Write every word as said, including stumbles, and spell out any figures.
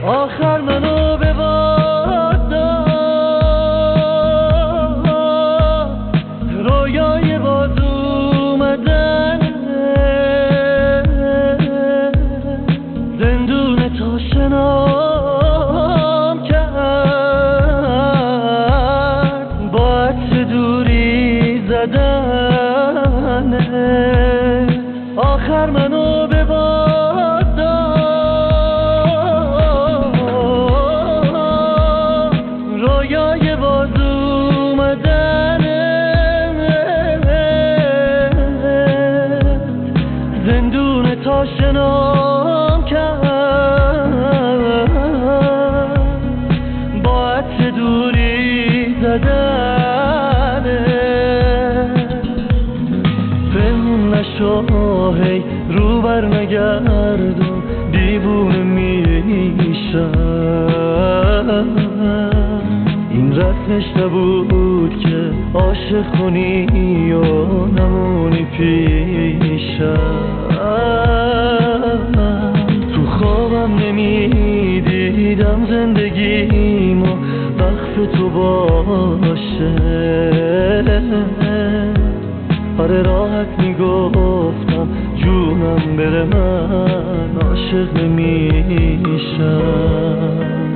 آخر منو به باد داد، رویای باز اومدن، زندون تاشنام کرد، با عطر دوری زدن. آخر منو به باد داد، رویای باز اومدن، زندون تاشنام کرد، با عطر دوری زدن. پنهون نشو هی رو بر نگردم، دیوونه میشم. این رسمش نبود که عاشق کنی و نمونی پیشم. تو خوابم نمیدیدم زندگیمو وقف تو باشه. آره راحت میگفتم جونم بره من عاشق نمیشم.